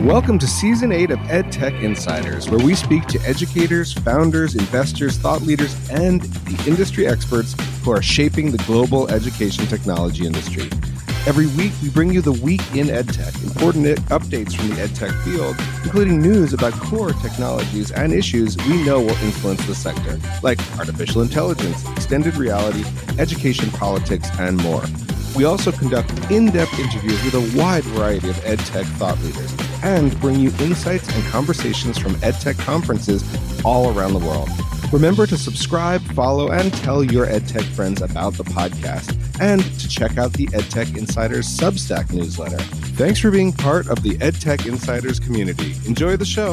Welcome to Season 8 of EdTech Insiders, where we speak to educators, founders, investors, thought leaders, and the industry experts who are shaping the global education technology industry. Every week, we bring you the Week in EdTech, important updates from the EdTech field, including news about core technologies and issues we know will influence the sector, like artificial intelligence, extended reality, education politics, and more. We also conduct in-depth interviews with a wide variety of EdTech thought leaders and bring you insights and conversations from EdTech conferences all around the world. Remember to subscribe, follow, and tell your EdTech friends about the podcast, and to check out the EdTech Insiders Substack newsletter. Thanks for being part of the EdTech Insiders community. Enjoy the show.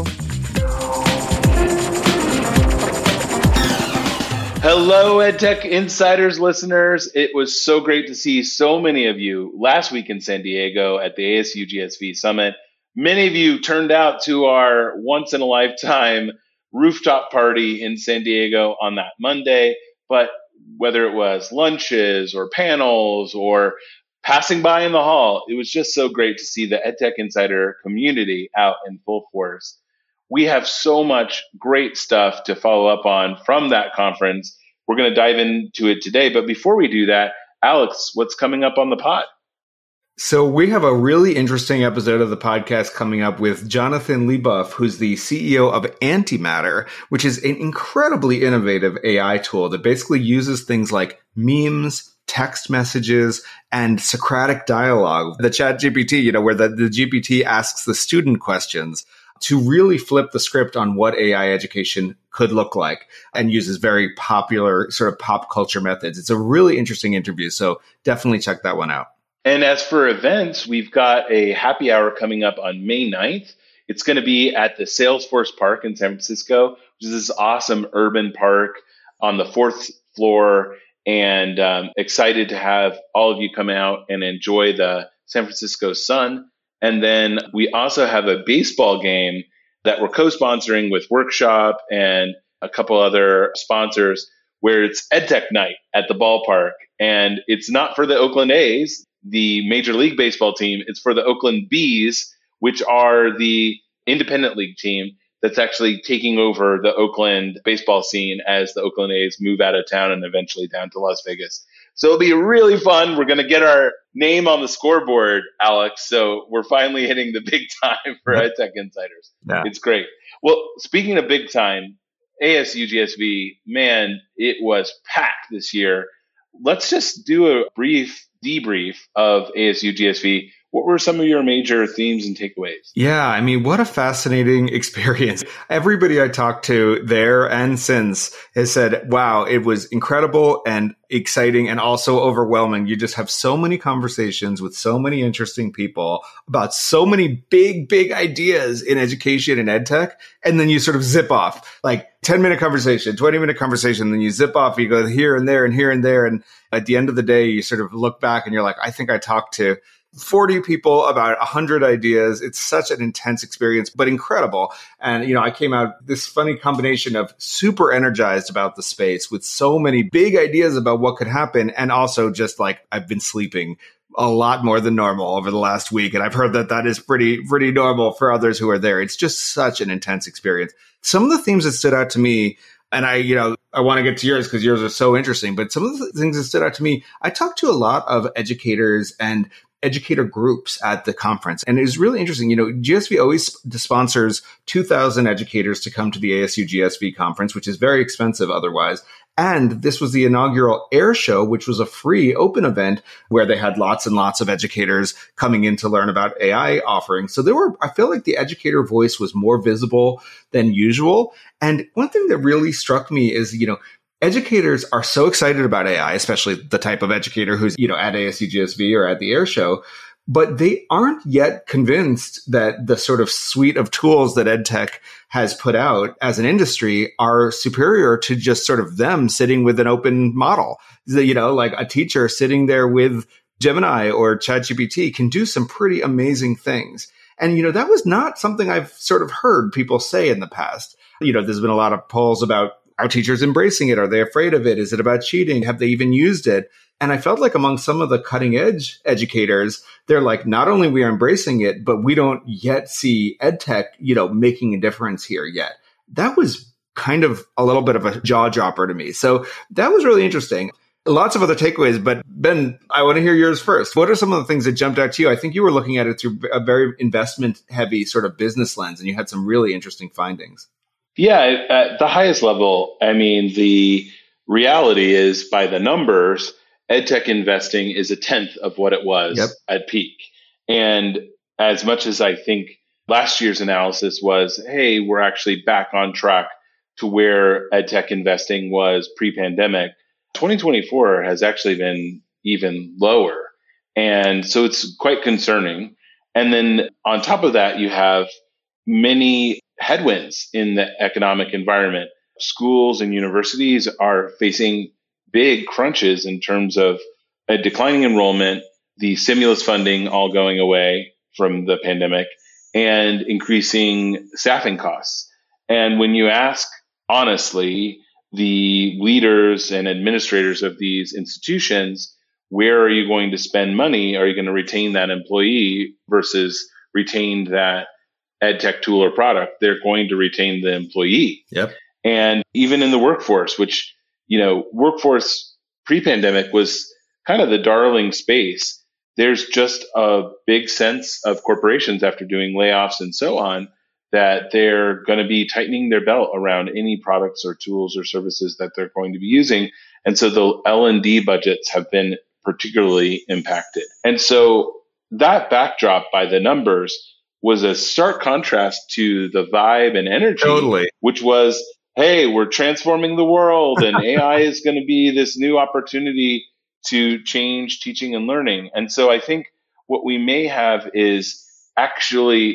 Hello, EdTech Insiders listeners. It was so great to see so many of you last week in San Diego at the ASU GSV Summit. Many of you turned out to our once-in-a-lifetime rooftop party in San Diego on that Monday, but whether it was lunches or panels or passing by in the hall, it was just so great to see the EdTech Insider community out in full force. We have so much great stuff to follow up on from that conference. We're going to dive into it today, but before we do that, Alex, what's coming up on the pod? So we have a really interesting episode of the podcast coming up with Jonathan Leboeuf, who's the CEO of Antimatter, which is an incredibly innovative AI tool that basically uses things like memes, text messages, and Socratic dialogue, the ChatGPT, where the GPT asks the student questions to really flip the script on what AI education could look like and uses very popular sort of pop culture methods. It's a really interesting interview, so definitely check that one out. And as for events, we've got a happy hour coming up on May 9th. It's going to be at the Salesforce Park in San Francisco, which is this awesome urban park on the 4th floor. And excited to have all of you come out and enjoy the San Francisco sun. And then we also have a baseball game that we're co-sponsoring with Workshop and a couple other sponsors, where it's EdTech night at the ballpark. And it's not for the Oakland A's, the Major League Baseball team. It's for the Oakland Bees, which are the independent league team that's actually taking over the Oakland baseball scene as the Oakland A's move out of town and eventually down to Las Vegas. So it'll be really fun. We're going to get our name on the scoreboard, Alex. So we're finally hitting the big time for EdTech Insiders. Yeah. It's great. Well, speaking of big time, ASU GSV, man, it was packed this year. Let's just do a brief debrief of ASU GSV. What were some of your major themes and takeaways? Yeah, I mean, what a fascinating experience. Everybody I talked to there and since has said, wow, it was incredible and exciting and also overwhelming. You just have so many conversations with so many interesting people about so many big ideas in education and EdTech. And then you sort of zip off, like 10-minute conversation, 20-minute conversation, then you zip off, you go here and there and here and there. And at the end of the day, you sort of look back and you're like, I think I talked to 40 people about 100 ideas. It's such an intense experience, but incredible. And, I came out this funny combination of super energized about the space with so many big ideas about what could happen. And also just like I've been sleeping a lot more than normal over the last week. And I've heard that is pretty normal for others who are there. It's just such an intense experience. Some of the themes that stood out to me, and I want to get to yours because yours are so interesting, but some of the things that stood out to me, I talked to a lot of educators and educator groups at the conference. And it was really interesting. GSV always sponsors 2,000 educators to come to the ASU GSV conference, which is very expensive otherwise. And this was the inaugural Air Show, which was a free open event where they had lots and lots of educators coming in to learn about AI offerings. So I feel like the educator voice was more visible than usual. And one thing that really struck me is, educators are so excited about AI, especially the type of educator who's, at ASU GSV or at the Air Show, but they aren't yet convinced that the sort of suite of tools that EdTech has put out as an industry are superior to just sort of them sitting with an open model. Like a teacher sitting there with Gemini or ChatGPT can do some pretty amazing things. And, that was not something I've sort of heard people say in the past. There's been a lot of polls about, are teachers embracing it? Are they afraid of it? Is it about cheating? Have they even used it? And I felt like among some of the cutting edge educators, they're like, not only we are embracing it, but we don't yet see EdTech, making a difference here yet. That was kind of a little bit of a jaw dropper to me. So that was really interesting. Lots of other takeaways, but Ben, I want to hear yours first. What are some of the things that jumped out to you? I think you were looking at it through a very investment heavy sort of business lens, and you had some really interesting findings. Yeah, at the highest level, I mean, the reality is by the numbers, EdTech investing is 1/10 of what it was at peak. And as much as I think last year's analysis was, hey, we're actually back on track to where EdTech investing was pre-pandemic, 2024 has actually been even lower. And so it's quite concerning. And then on top of that, you have many headwinds in the economic environment. Schools and universities are facing big crunches in terms of a declining enrollment, the stimulus funding all going away from the pandemic, and increasing staffing costs. And when you ask honestly the leaders and administrators of these institutions, where are you going to spend money? Are you going to retain that employee versus retain that EdTech tool or product? They're going to retain the employee. Yep. And even in the workforce, which, workforce pre-pandemic was kind of the darling space. There's just a big sense of corporations after doing layoffs and so on that they're going to be tightening their belt around any products or tools or services that they're going to be using. And so the L&D budgets have been particularly impacted. And so that backdrop by the numbers was a stark contrast to the vibe and energy, which was, hey, we're transforming the world and AI is going to be this new opportunity to change teaching and learning. And so I think what we may have is actually,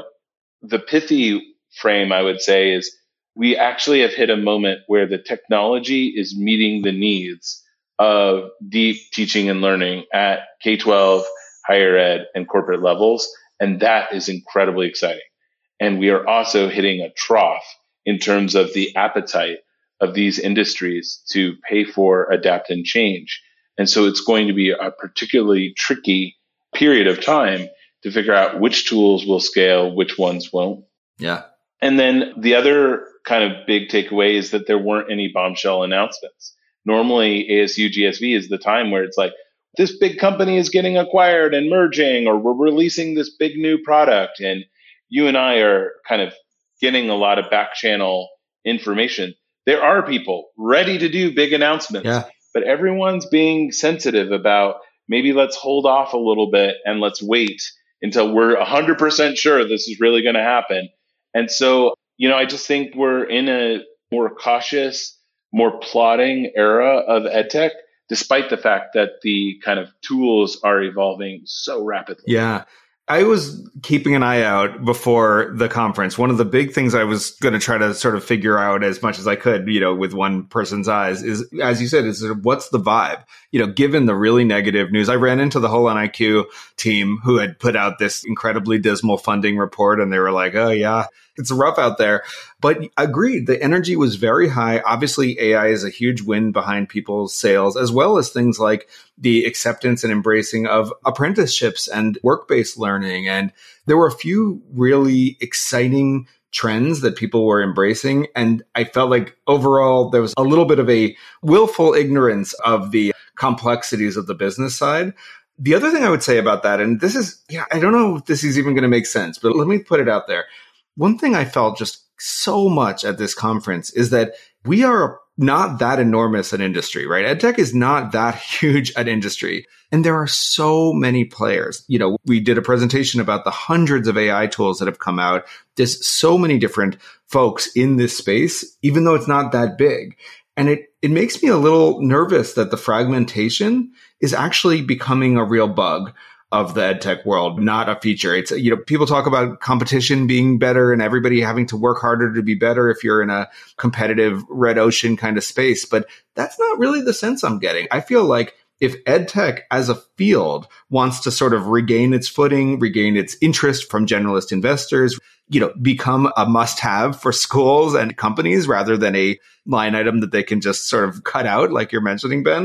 the pithy frame, I would say, is we actually have hit a moment where the technology is meeting the needs of deep teaching and learning at K-12, higher ed, and corporate levels. And that is incredibly exciting. And we are also hitting a trough in terms of the appetite of these industries to pay for, adapt, and change. And so it's going to be a particularly tricky period of time to figure out which tools will scale, which ones won't. Yeah. And then the other kind of big takeaway is that there weren't any bombshell announcements. Normally, ASU GSV is the time where it's like, this big company is getting acquired and merging, or we're releasing this big new product. And you and I are kind of getting a lot of back channel information. There are people ready to do big announcements, but everyone's being sensitive about maybe let's hold off a little bit and let's wait until we're 100% sure this is really going to happen. And so, I just think we're in a more cautious, more plodding era of EdTech, despite the fact that the kind of tools are evolving so rapidly. Yeah. I was keeping an eye out before the conference. One of the big things I was going to try to sort of figure out as much as I could, with one person's eyes is, as you said, is what's the vibe? Given the really negative news, I ran into the whole NIQ team who had put out this incredibly dismal funding report, and they were like, oh yeah, it's rough out there. But agreed, the energy was very high. Obviously, AI is a huge win behind people's sales, as well as things like the acceptance and embracing of apprenticeships and work-based learning. And there were a few really exciting trends that people were embracing. And I felt like overall, there was a little bit of a willful ignorance of the complexities of the business side. The other thing I would say about that, and this is, I don't know if this is even going to make sense, but let me put it out there. One thing I felt just so much at this conference is that we are not that enormous an industry, right? EdTech is not that huge an industry. And there are so many players. We did a presentation about the hundreds of AI tools that have come out. There's so many different folks in this space, even though it's not that big. And it makes me a little nervous that the fragmentation is actually becoming a real bug of the EdTech world, not a feature. It's, people talk about competition being better and everybody having to work harder to be better if you're in a competitive red ocean kind of space. But that's not really the sense I'm getting. I feel like if EdTech as a field wants to sort of regain its footing, regain its interest from generalist investors, become a must-have for schools and companies rather than a line item that they can just sort of cut out, like you're mentioning, Ben,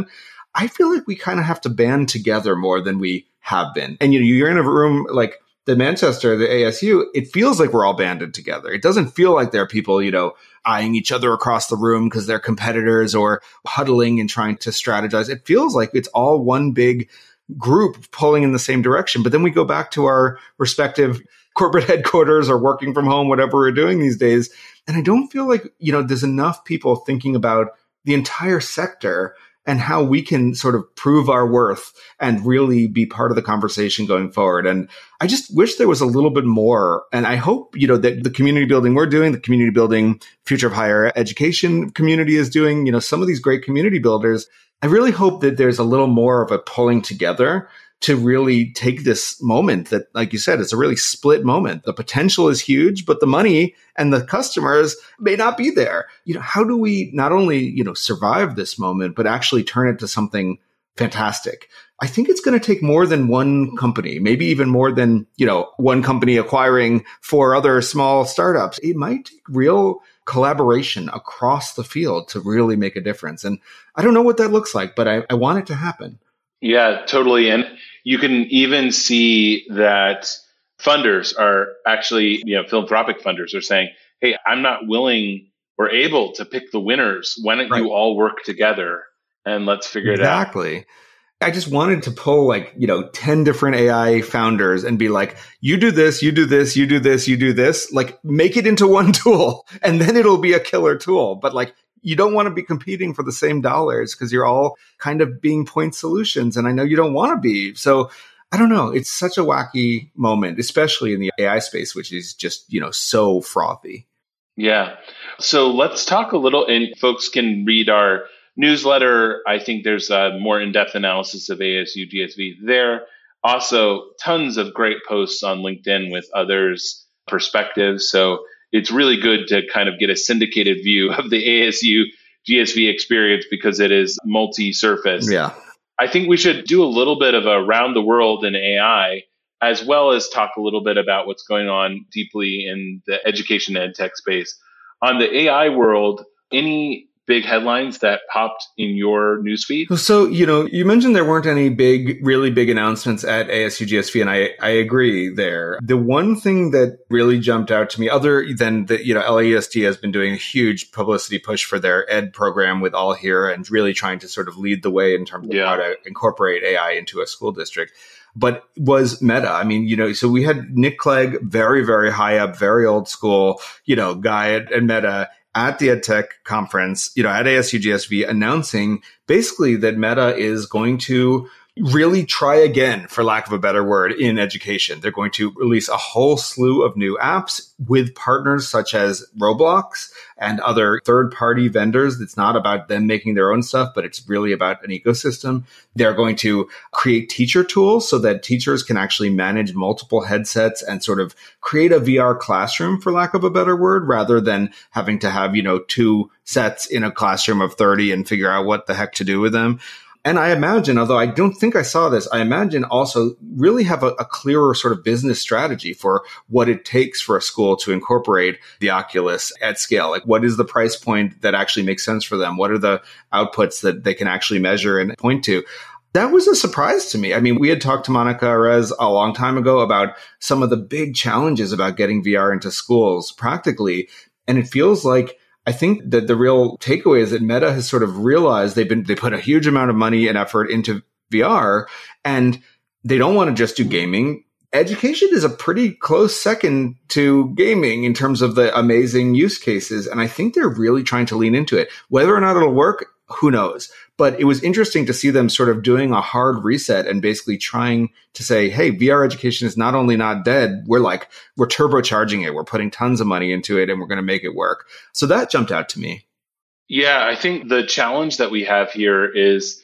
I feel like we kind of have to band together more than we have been. And you're in a room like the Manchester, the ASU, it feels like we're all banded together. It doesn't feel like there are people, eyeing each other across the room because they're competitors or huddling and trying to strategize. It feels like it's all one big group pulling in the same direction. But then we go back to our respective corporate headquarters or working from home, whatever we're doing these days. And I don't feel like, there's enough people thinking about the entire sector and how we can sort of prove our worth and really be part of the conversation going forward. And I just wish there was a little bit more. And I hope, that the community building we're doing, the community building Future of Higher Education community is doing, some of these great community builders, I really hope that there's a little more of a pulling together to really take this moment that, like you said, it's a really split moment. The potential is huge, but the money and the customers may not be there. How do we not only, survive this moment, but actually turn it to something fantastic? I think it's going to take more than one company, maybe even more than, one company acquiring 4 other small startups. It might take real collaboration across the field to really make a difference. And I don't know what that looks like, but I want it to happen. Yeah, totally. And you can even see that funders are actually, philanthropic funders are saying, hey, I'm not willing or able to pick the winners. Why don't you all work together and let's figure it out? Exactly. I just wanted to pull 10 different AI founders and be like, you do this, you do this, you do this, you do this, make it into one tool and then it'll be a killer tool. But you don't want to be competing for the same dollars because you're all kind of being point solutions. And I know you don't want to be. So I don't know. It's such a wacky moment, especially in the AI space, which is just, so frothy. Yeah. So let's talk a little, and folks can read our newsletter. I think there's a more in-depth analysis of ASU GSV there. Also, tons of great posts on LinkedIn with others' perspectives. So it's really good to kind of get a syndicated view of the ASU GSV experience because it is multi-surface. Yeah. I think we should do a little bit of a round the world in AI, as well as talk a little bit about what's going on deeply in the education ed tech space. On the AI world, any big headlines that popped in your newsfeed? So, you mentioned there weren't any really big announcements at ASU GSV, and I agree there. The one thing that really jumped out to me, other than that, LAUSD has been doing a huge publicity push for their ed program with All Here and really trying to sort of lead the way in terms of how to incorporate AI into a school district. But was Meta. I mean, so we had Nick Clegg, very, very high up, very old school, guy at Meta, at the EdTech conference, at ASU GSV, announcing basically that Meta is going to really try again, for lack of a better word, in education. They're going to release a whole slew of new apps with partners such as Roblox and other third-party vendors. It's not about them making their own stuff, but it's really about an ecosystem. They're going to create teacher tools so that teachers can actually manage multiple headsets and sort of create a VR classroom, for lack of a better word, rather than having to have, 2 sets in a classroom of 30 and figure out what the heck to do with them. And I imagine, although I don't think I saw this, I imagine also really have a clearer sort of business strategy for what it takes for a school to incorporate the Oculus at scale. What is the price point that actually makes sense for them? What are the outputs that they can actually measure and point to? That was a surprise to me. I mean, we had talked to Monica Arez a long time ago about some of the big challenges about getting VR into schools practically. And it feels like I think that the real takeaway is that Meta has sort of realized they put a huge amount of money and effort into VR, and they don't want to just do gaming. Education is a pretty close second to gaming in terms of the amazing use cases. And I think they're really trying to lean into it. Whether or not it'll work, who knows? But it was interesting to see them sort of doing a hard reset and basically trying to say, hey, VR education is not only not dead, we're turbocharging it. We're putting tons of money into it and we're going to make it work. So that jumped out to me. Yeah, I think the challenge that we have here is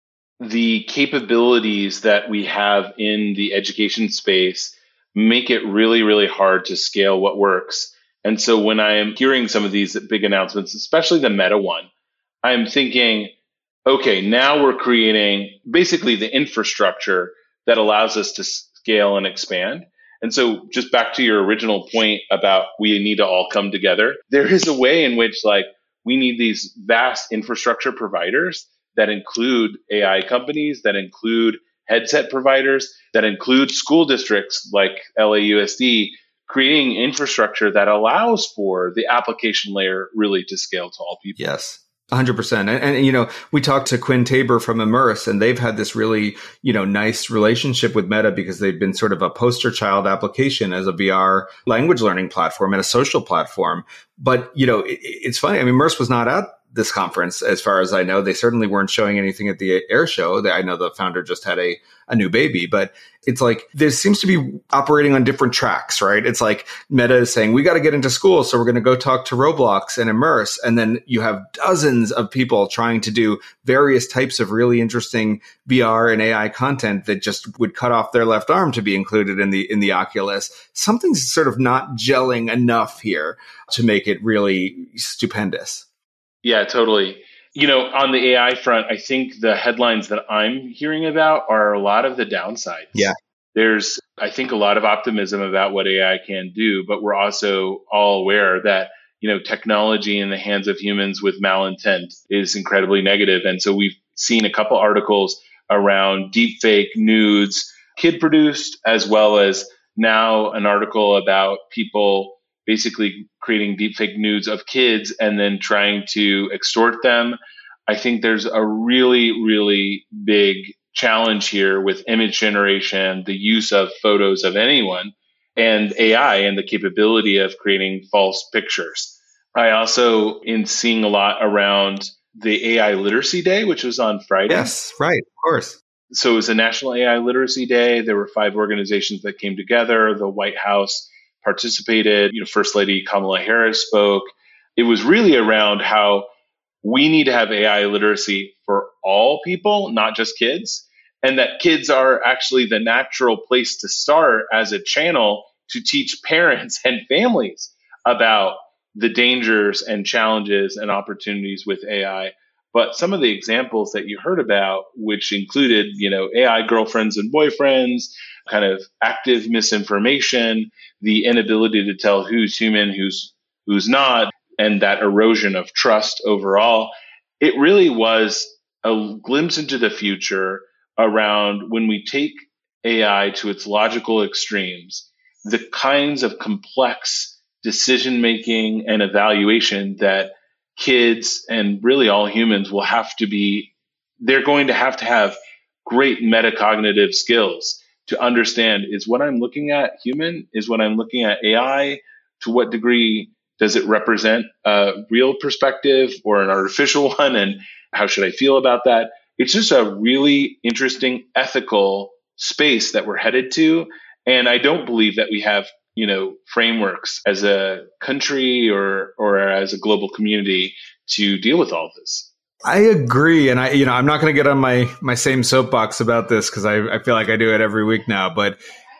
the capabilities that we have in the education space make it really, really hard to scale what works. And so when I am hearing some of these big announcements, especially the Meta one, I'm thinking, okay, now we're creating basically the infrastructure that allows us to scale and expand. And so just back to your original point about we need to all come together, there is a way in which we need these vast infrastructure providers that include AI companies, that include headset providers, that include school districts like LAUSD, creating infrastructure that allows for the application layer really to scale to all people. Yes. 100%. And, we talked to Quinn Tabor from Immerse, and they've had this really, nice relationship with Meta because they've been sort of a poster child application as a VR language learning platform and a social platform. But, it's funny. I mean, Immerse was not at this conference, as far as I know. They certainly weren't showing anything at the air show. I know the founder just had a new baby, but it's like there seems to be operating on different tracks, right? It's like Meta is saying, we got to get into school, so we're going to go talk to Roblox and Immerse. And then you have dozens of people trying to do various types of really interesting VR and AI content that just would cut off their left arm to be included in the Oculus. Something's sort of not gelling enough here to make it really stupendous. Yeah, totally. On the AI front, I think the headlines that I'm hearing about are a lot of the downsides. Yeah. There's, I think, a lot of optimism about what AI can do, but we're also all aware that, technology in the hands of humans with malintent is incredibly negative. And so we've seen a couple articles around deepfake nudes, kid produced, as well as now an article about people basically creating deepfake nudes of kids and then trying to extort them. I think there's a really, really big challenge here with image generation, the use of photos of anyone, and AI and the capability of creating false pictures. I also am seeing a lot around the AI Literacy Day, which was on Friday. Yes, right, of course. So it was a National AI Literacy Day. There were 5 organizations that came together. The White House participated. First Lady Kamala Harris spoke. It was really around how we need to have AI literacy for all people, not just kids, and that kids are actually the natural place to start as a channel to teach parents and families about the dangers and challenges and opportunities with AI. But some of the examples that you heard about, which included, AI girlfriends and boyfriends, kind of active misinformation, the inability to tell who's human, who's not, and that erosion of trust overall, it really was a glimpse into the future around when we take AI to its logical extremes, the kinds of complex decision-making and evaluation that kids and really all humans will have to be, they're going to have great metacognitive skills to understand, is what I'm looking at human? Is what I'm looking at AI? To what degree does it represent a real perspective or an artificial one? And how should I feel about that? It's just a really interesting ethical space that we're headed to. And I don't believe that we have, frameworks as a country or as a global community to deal with all of this. I agree. And I'm not going to get on my same soapbox about this because I feel like I do it every week now. But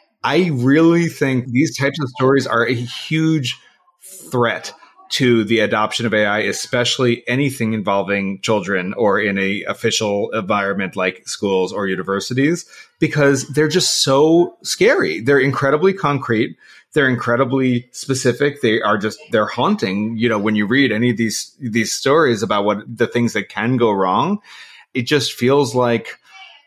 I really think these types of stories are a huge threat to the adoption of AI, especially anything involving children or in a official environment like schools or universities, because they're just so scary. They're incredibly concrete. They're incredibly specific. They're haunting. When you read any of these stories about what the things that can go wrong, it just feels like,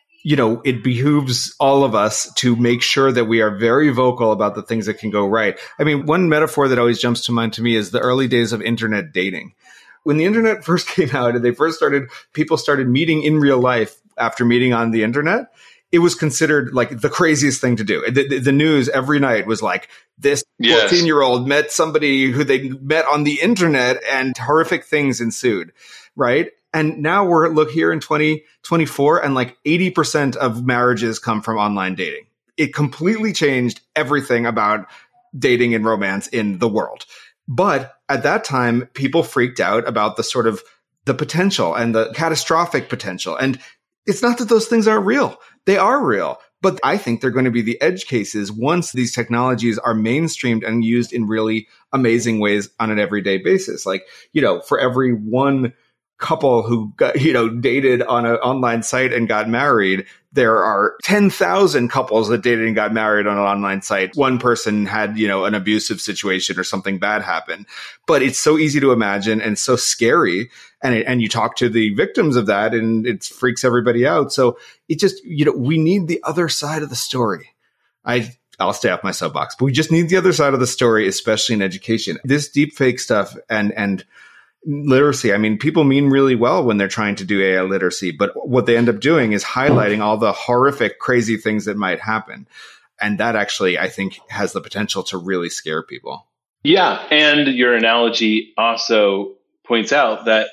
it behooves all of us to make sure that we are very vocal about the things that can go right. I mean, one metaphor that always jumps to mind to me is the early days of internet dating. When the internet first came out and people started meeting in real life after meeting on the internet, it was considered like the craziest thing to do. The news every night was like, this 14-year-old met somebody who they met on the internet and horrific things ensued, right? And now look here in 2024 and like 80% of marriages come from online dating. It completely changed everything about dating and romance in the world. But at that time, people freaked out about the sort of the potential and the catastrophic potential. And it's not that those things aren't real. They are real. But I think they're going to be the edge cases once these technologies are mainstreamed and used in really amazing ways on an everyday basis. Like, for every one couple who got, dated on an online site and got married, there are 10,000 couples that dated and got married on an online site. One person had, an abusive situation or something bad happen. But it's so easy to imagine and so scary. And you talk to the victims of that and it freaks everybody out. So it just, we need the other side of the story. I'll stay off my soapbox, but we just need the other side of the story, especially in education. This deepfake stuff and literacy, I mean, people mean really well when they're trying to do AI literacy, but what they end up doing is highlighting all the horrific, crazy things that might happen. And that actually, I think, has the potential to really scare people. Yeah. And your analogy also points out that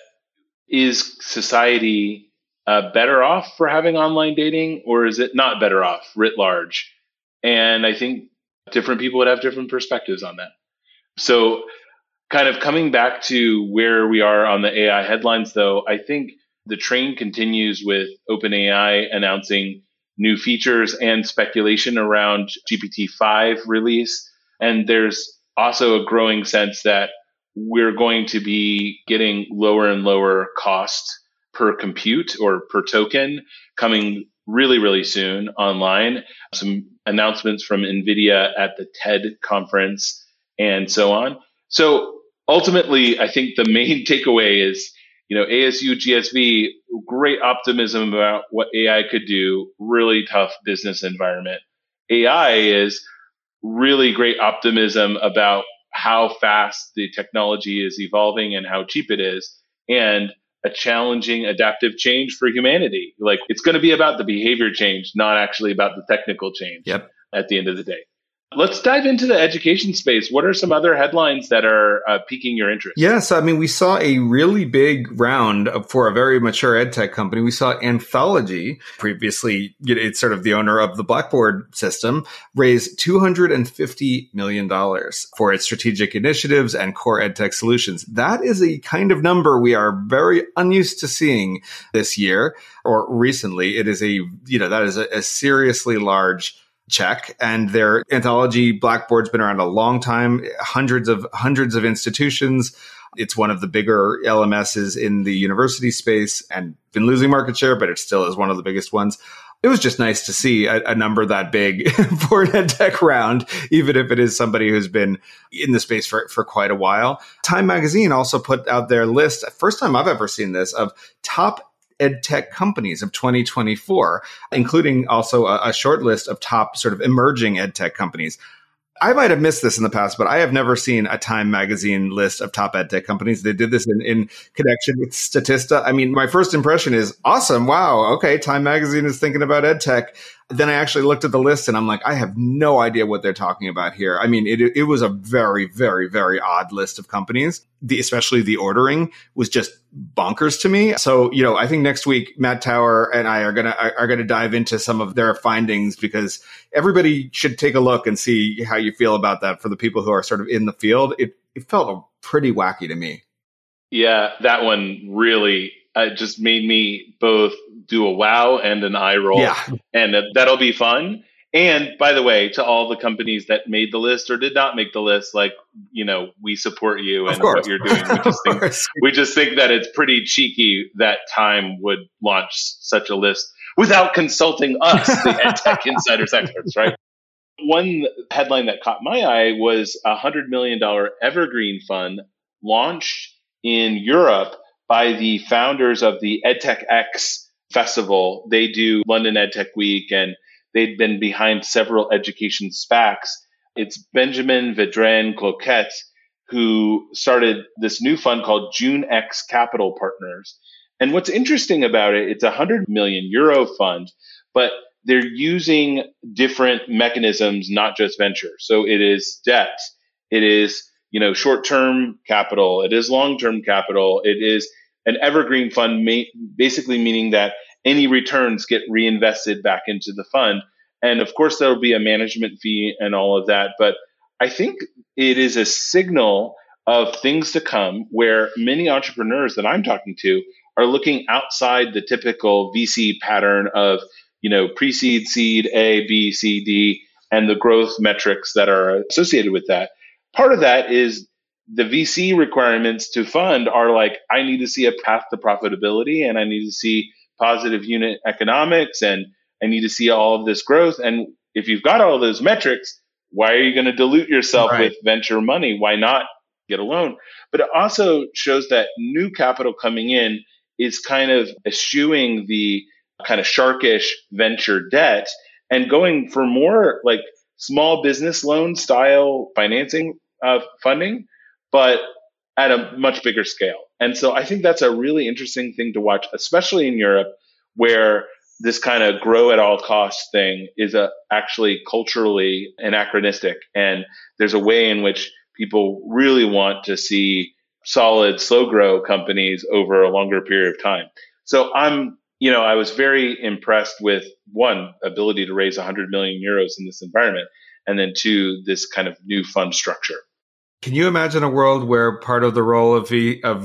is society better off for having online dating, or is it not better off writ large? And I think different people would have different perspectives on that. So kind of coming back to where we are on the AI headlines, though, I think the train continues with OpenAI announcing new features and speculation around GPT-5 release. And there's also a growing sense that we're going to be getting lower and lower cost per compute or per token coming really, really soon online. Some announcements from NVIDIA at the TED conference and so on. So ultimately, I think the main takeaway is, ASU, GSV, great optimism about what AI could do, really tough business environment. AI is really great optimism about how fast the technology is evolving and how cheap it is, and a challenging adaptive change for humanity. Like, it's going to be about the behavior change, not actually about the technical change at the end of the day. Let's dive into the education space. What are some other headlines that are piquing your interest? Yes, I mean, we saw a really big round for a very mature ed tech company. We saw Anthology, previously, it's sort of the owner of the Blackboard system, raise $250 million for its strategic initiatives and core ed tech solutions. That is a kind of number we are very unused to seeing this year or recently. It is that is a seriously large check. And their Anthology Blackboard's been around a long time, hundreds of institutions. It's one of the bigger LMSs in the university space and been losing market share, but it still is one of the biggest ones. It was just nice to see a number that big for an ed tech round, even if it is somebody who's been in the space for quite a while. Time Magazine also put out their list, first time I've ever seen this, of top ed tech companies of 2024, including also a short list of top sort of emerging ed tech companies. I might have missed this in the past, but I have never seen a Time Magazine list of top ed tech companies. They did this in connection with Statista. I mean, my first impression is awesome. Wow. Okay. Time Magazine is thinking about ed tech. Then I actually looked at the list and I'm like, I have no idea what they're talking about here. I mean, it was a very, very, very odd list of companies. Especially the ordering was just bonkers to me. So, I think next week, Matt Tower and I are gonna dive into some of their findings, because everybody should take a look and see how you feel about that. For the people who are sort of in the field, it felt pretty wacky to me. Yeah, that one really just made me both do a wow and an eye roll. Yeah. And that'll be fun. And by the way, to all the companies that made the list or did not make the list, we support you and what you're doing. We just think that it's pretty cheeky that Time would launch such a list without consulting us, the EdTech Insiders experts, right? One headline that caught my eye was a $100 million evergreen fund launched in Europe by the founders of the EdTech Festival. They do London EdTech Week, and they'd been behind several education SPACs. It's Benjamin Vedran-Cloquet who started this new fund called JuneX Capital Partners. And what's interesting about it, it's a €100 million fund, but they're using different mechanisms, not just venture. So it is debt, it is short-term capital, it is long-term capital, it is an evergreen fund, basically meaning that any returns get reinvested back into the fund. And of course, there will be a management fee and all of that. But I think it is a signal of things to come, where many entrepreneurs that I'm talking to are looking outside the typical VC pattern of, pre-seed, seed, A, B, C, D, and the growth metrics that are associated with that. Part of that is the VC requirements to fund are like, I need to see a path to profitability, and I need to see positive unit economics and I need to see all of this growth. And if you've got all those metrics, why are you going to dilute yourself Right. with venture money? Why not get a loan? But it also shows that new capital coming in is kind of eschewing the kind of sharkish venture debt and going for more like small business loan style financing funding, but at a much bigger scale. And so I think that's a really interesting thing to watch, especially in Europe, where this kind of grow at all costs thing is actually culturally anachronistic. And there's a way in which people really want to see solid, slow grow companies over a longer period of time. So I was very impressed with one, ability to raise 100 million euros in this environment, and then two, this kind of new fund structure. Can you imagine a world where part of the role of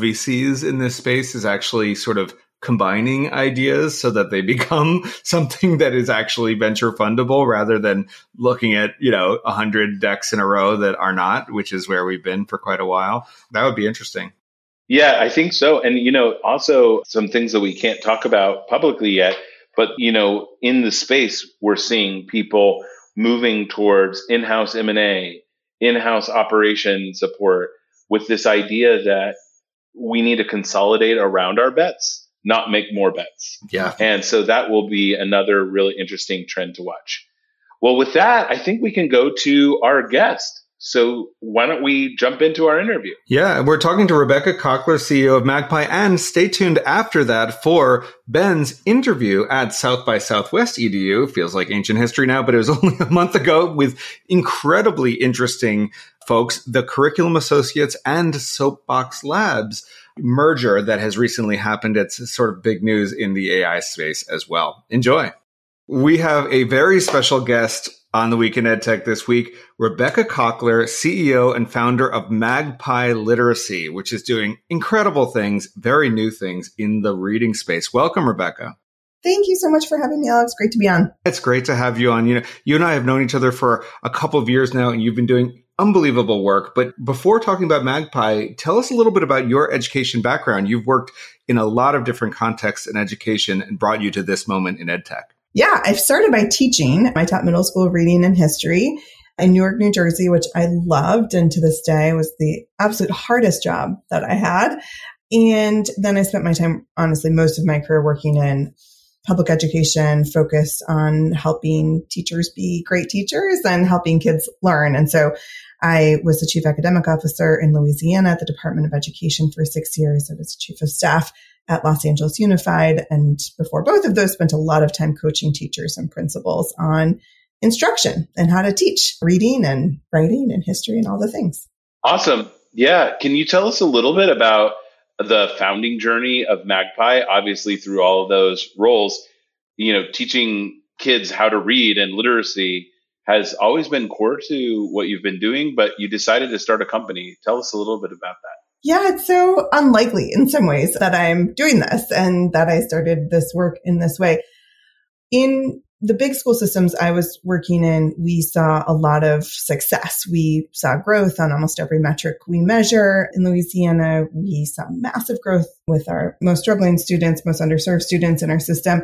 VCs in this space is actually sort of combining ideas so that they become something that is actually venture fundable rather than looking at, 100 decks in a row that are not, which is where we've been for quite a while? That would be interesting. Yeah, I think so. And, also some things that we can't talk about publicly yet, but, in the space, we're seeing people moving towards in-house M&A, in-house operation support with this idea that we need to consolidate around our bets, not make more bets. Yeah. And so that will be another really interesting trend to watch. Well, with that, I think we can go to our guest. So why don't we jump into our interview? Yeah, we're talking to Rebecca Kochler, CEO of Magpie, and stay tuned after that for Ben's interview at South by Southwest EDU. Feels like ancient history now, but it was only a month ago, with incredibly interesting folks, the Curriculum Associates and Soapbox Labs merger that has recently happened. It's sort of big news in the AI space as well. Enjoy. We have a very special guest on the Week in EdTech this week, Rebecca Kochler, CEO and founder of Magpie Literacy, which is doing incredible things, very new things in the reading space. Welcome, Rebecca. Thank you so much for having me, Alex. Great to be on. It's great to have you on. You and I have known each other for a couple of years now, and you've been doing unbelievable work. But before talking about Magpie, tell us a little bit about your education background. You've worked in a lot of different contexts in education and brought you to this moment in EdTech. Yeah, I started by teaching. I taught middle school reading and history in Newark, New Jersey, which I loved. And to this day was the absolute hardest job that I had. And then I spent my time, honestly, most of my career working in public education, focused on helping teachers be great teachers and helping kids learn. And so I was the chief academic officer in Louisiana at the Department of Education for 6 years. I was chief of staff at Los Angeles Unified. And before both of those, spent a lot of time coaching teachers and principals on instruction and how to teach reading and writing and history and all the things. Awesome. Yeah. Can you tell us a little bit about the founding journey of Magpie? Obviously, through all of those roles, teaching kids how to read and literacy has always been core to what you've been doing, but you decided to start a company. Tell us a little bit about that. Yeah, it's so unlikely in some ways that I'm doing this and that I started this work in this way. In the big school systems I was working in, we saw a lot of success. We saw growth on almost every metric we measure. In Louisiana, we saw massive growth with our most struggling students, most underserved students in our system.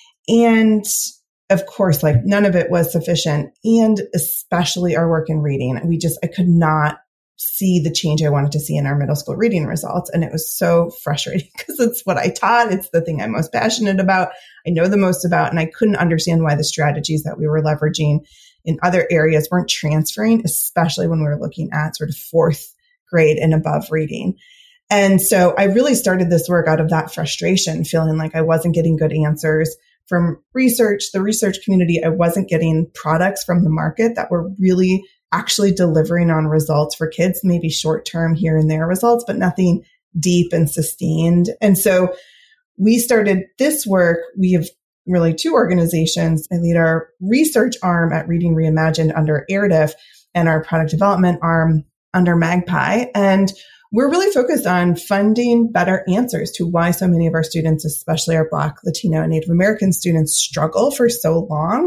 And of course, none of it was sufficient. And especially our work in reading. I could not see the change I wanted to see in our middle school reading results. And it was so frustrating because it's what I taught. It's the thing I'm most passionate about. I know the most about, and I couldn't understand why the strategies that we were leveraging in other areas weren't transferring, especially when we were looking at sort of fourth grade and above reading. And so I really started this work out of that frustration, feeling like I wasn't getting good answers from research, the research community. I wasn't getting products from the market that were really actually delivering on results for kids, maybe short-term here and there results, but nothing deep and sustained. And so we started this work. We have really two organizations. I lead our research arm at Reading Reimagined under AirDiff and our product development arm under Magpie. And we're really focused on finding better answers to why so many of our students, especially our Black, Latino, and Native American students, struggle for so long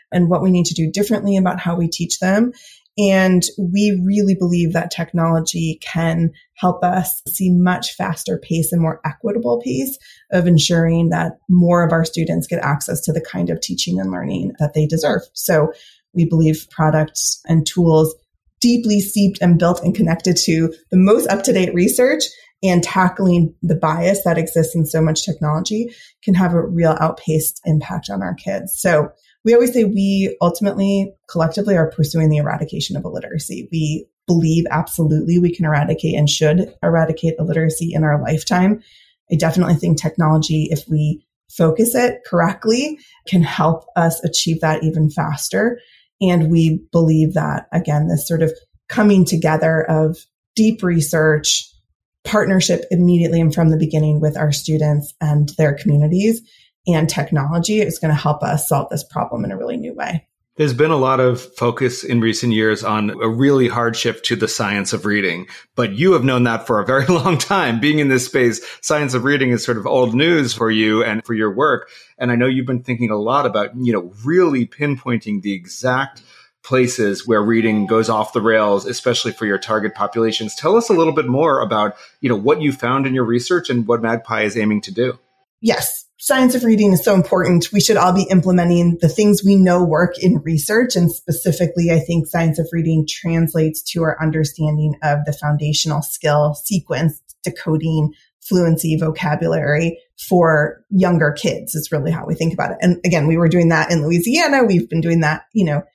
and what we need to do differently about how we teach them. And we really believe that technology can help us see much faster pace and more equitable pace of ensuring that more of our students get access to the kind of teaching and learning that they deserve. So we believe products and tools deeply seeped and built and connected to the most up-to-date research and tackling the bias that exists in so much technology can have a real outpaced impact on our kids. So we always say we ultimately, collectively, are pursuing the eradication of illiteracy. We believe absolutely we can eradicate and should eradicate illiteracy in our lifetime. I definitely think technology, if we focus it correctly, can help us achieve that even faster. And we believe that, again, this sort of coming together of deep research, partnership immediately and from the beginning with our students and their communities, and technology is going to help us solve this problem in a really new way. There's been a lot of focus in recent years on a really hard shift to the science of reading, but you have known that for a very long time. Being in this space, science of reading is sort of old news for you and for your work. And I know you've been thinking a lot about, really pinpointing the exact places where reading goes off the rails, especially for your target populations. Tell us a little bit more about, what you found in your research and what Magpie is aiming to do. Yes. Science of reading is so important. We should all be implementing the things we know work in research. And specifically, I think science of reading translates to our understanding of the foundational skill sequence, decoding, fluency, vocabulary for younger kids is really how we think about it. And again, we were doing that in Louisiana. We've been doing that,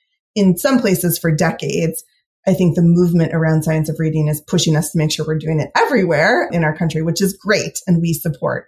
in some places for decades. I think the movement around science of reading is pushing us to make sure we're doing it everywhere in our country, which is great. And we support.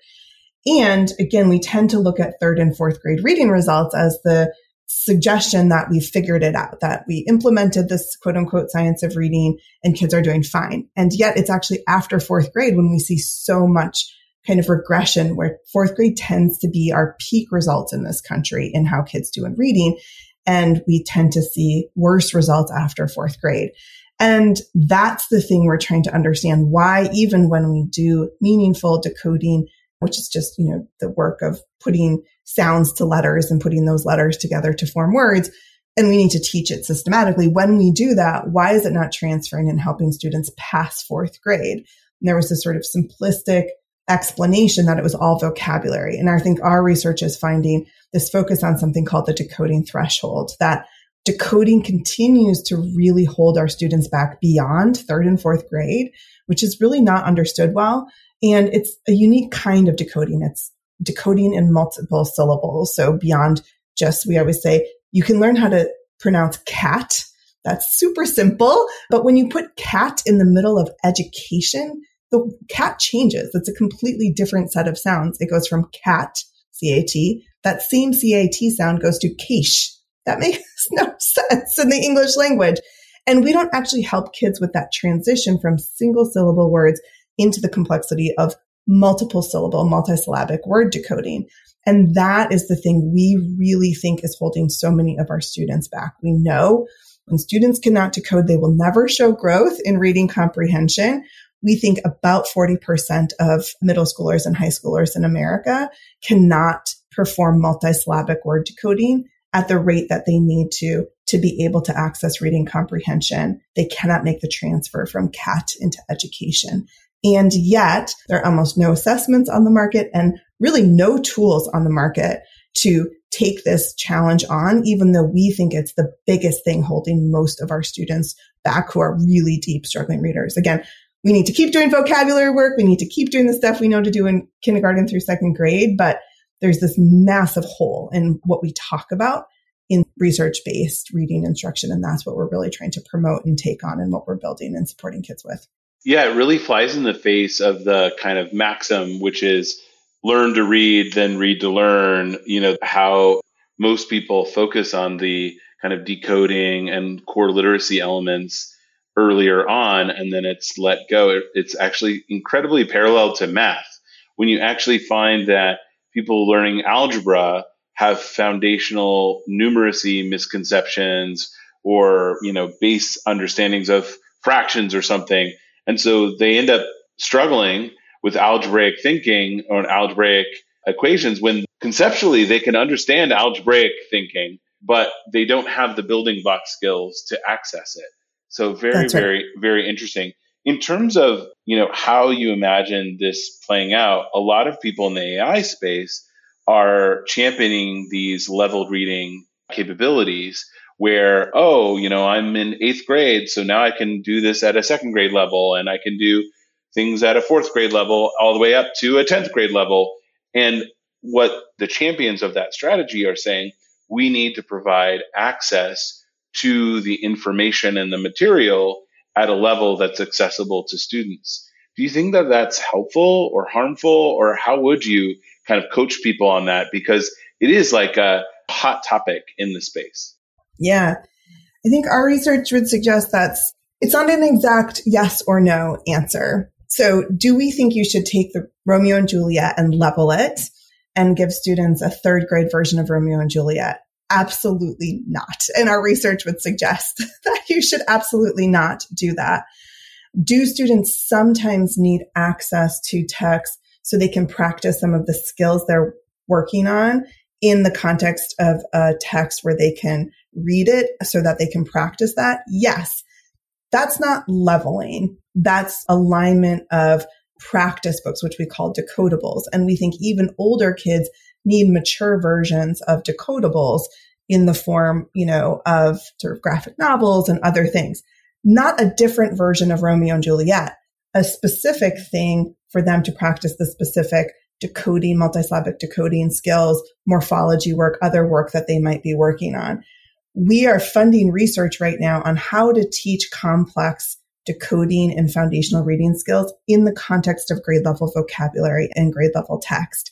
And again, we tend to look at third and fourth grade reading results as the suggestion that we figured it out, that we implemented this quote unquote science of reading and kids are doing fine. And yet it's actually after fourth grade when we see so much kind of regression, where fourth grade tends to be our peak results in this country in how kids do in reading. And we tend to see worse results after fourth grade. And that's the thing we're trying to understand, why even when we do meaningful decoding, which is just, the work of putting sounds to letters and putting those letters together to form words, and we need to teach it systematically. When we do that, why is it not transferring and helping students pass fourth grade? And there was this sort of simplistic explanation that it was all vocabulary. And I think our research is finding this focus on something called the decoding threshold, that decoding continues to really hold our students back beyond third and fourth grade, which is really not understood well. And it's a unique kind of decoding. It's decoding in multiple syllables. So beyond just, we always say, you can learn how to pronounce cat. That's super simple. But when you put cat in the middle of education, the cat changes. It's a completely different set of sounds. It goes from cat, C-A-T. That same C-A-T sound goes to quiche. That makes no sense in the English language. And we don't actually help kids with that transition from single syllable words into the complexity of multiple syllable, multisyllabic word decoding. And that is the thing we really think is holding so many of our students back. We know when students cannot decode, they will never show growth in reading comprehension. We think about 40% of middle schoolers and high schoolers in America cannot perform multisyllabic word decoding at the rate that they need to be able to access reading comprehension. They cannot make the transfer from CAT into education. And yet there are almost no assessments on the market and really no tools on the market to take this challenge on, even though we think it's the biggest thing holding most of our students back who are really deep struggling readers. Again, we need to keep doing vocabulary work. We need to keep doing the stuff we know to do in kindergarten through second grade, but there's this massive hole in what we talk about in research-based reading instruction. And that's what we're really trying to promote and take on and what we're building and supporting kids with. Yeah, it really flies in the face of the kind of maxim, which is learn to read, then read to learn. How most people focus on the kind of decoding and core literacy elements earlier on, and then it's let go. It's actually incredibly parallel to math. When you actually find that people learning algebra have foundational numeracy misconceptions or, base understandings of fractions or something. And so they end up struggling with algebraic thinking or algebraic equations when conceptually they can understand algebraic thinking, but they don't have the building block skills to access it. So very, That's right. very, very interesting. In terms of, how you imagine this playing out, a lot of people in the AI space are championing these leveled reading capabilities where, I'm in 8th grade, so now I can do this at a 2nd grade level, and I can do things at a 4th grade level all the way up to a 10th grade level. And what the champions of that strategy are saying, we need to provide access to the information and the material at a level that's accessible to students. Do you think that that's helpful or harmful, or how would you kind of coach people on that? Because it is like a hot topic in the space. Yeah. I think our research would suggest that it's not an exact yes or no answer. So do we think you should take the Romeo and Juliet and level it and give students a 3rd grade version of Romeo and Juliet? Absolutely not. And our research would suggest that you should absolutely not do that. Do students sometimes need access to text so they can practice some of the skills they're working on in the context of a text where they can read it so that they can practice that? Yes. That's not leveling. That's alignment of practice books, which we call decodables. And we think even older kids need mature versions of decodables in the form, of sort of graphic novels and other things. Not a different version of Romeo and Juliet, a specific thing for them to practice the specific decoding, multisyllabic decoding skills, morphology work, other work that they might be working on. We are funding research right now on how to teach complex decoding and foundational reading skills in the context of grade level vocabulary and grade level text.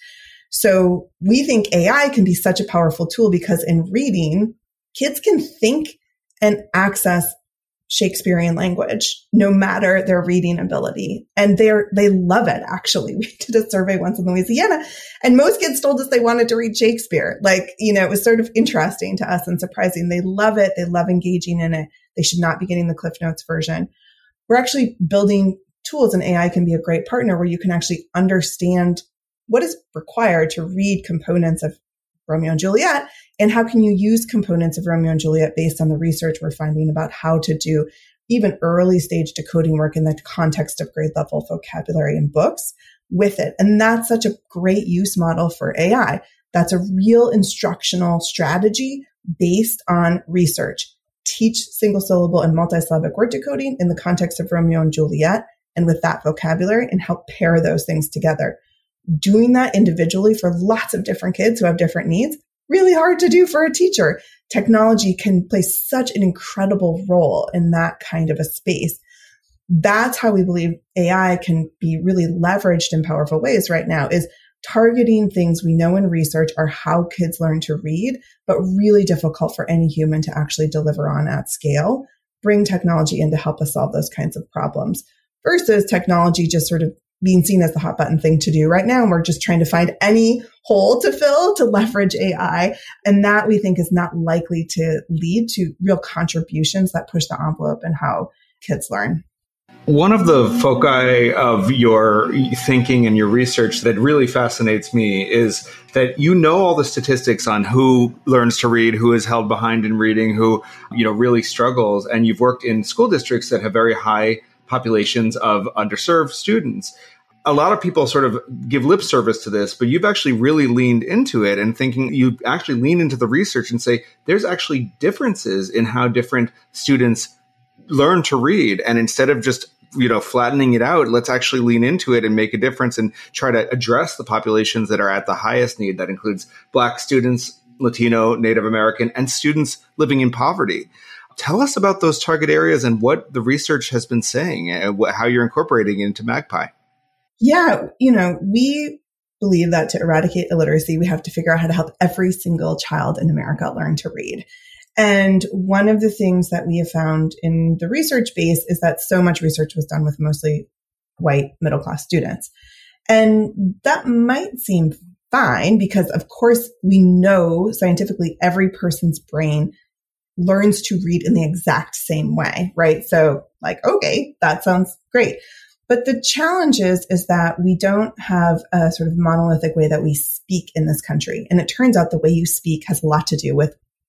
So we think AI can be such a powerful tool because in reading, kids can think and access Shakespearean language, no matter their reading ability. And they love it, actually. We did a survey once in Louisiana, and most kids told us they wanted to read Shakespeare. It was sort of interesting to us and surprising. They love it. They love engaging in it. They should not be getting the Cliff Notes version. We're actually building tools, and AI can be a great partner where you can actually understand what is required to read components of Romeo and Juliet, and how can you use components of Romeo and Juliet based on the research we're finding about how to do even early stage decoding work in the context of grade level vocabulary and books with it. And that's such a great use model for AI. That's a real instructional strategy based on research. Teach single syllable and multisyllabic word decoding in the context of Romeo and Juliet and with that vocabulary, and help pair those things together. Doing that individually for lots of different kids who have different needs, really hard to do for a teacher. Technology can play such an incredible role in that kind of a space. That's how we believe AI can be really leveraged in powerful ways right now, is targeting things we know in research are how kids learn to read, but really difficult for any human to actually deliver on at scale. Bring technology in to help us solve those kinds of problems versus technology just sort of being seen as the hot button thing to do right now. And we're just trying to find any hole to fill to leverage AI. And that we think is not likely to lead to real contributions that push the envelope in how kids learn. One of the foci of your thinking and your research that really fascinates me is that you know all the statistics on who learns to read, who is held behind in reading, who really struggles. And you've worked in school districts that have very high populations of underserved students. A lot of people sort of give lip service to this, but you've actually really leaned into it and thinking you actually lean into the research and say there's actually differences in how different students learn to read. And instead of just, flattening it out, let's actually lean into it and make a difference and try to address the populations that are at the highest need. That includes Black students, Latino, Native American, and students living in poverty. Tell us about those target areas and what the research has been saying and how you're incorporating it into Magpie. Yeah, we believe that to eradicate illiteracy, we have to figure out how to help every single child in America learn to read. And one of the things that we have found in the research base is that so much research was done with mostly white middle-class students. And that might seem fine because, of course, we know scientifically every person's brain learns to read in the exact same way, right? So okay, that sounds great. But the challenge is that we don't have a sort of monolithic way that we speak in this country. And it turns out the way you speak has a lot to do with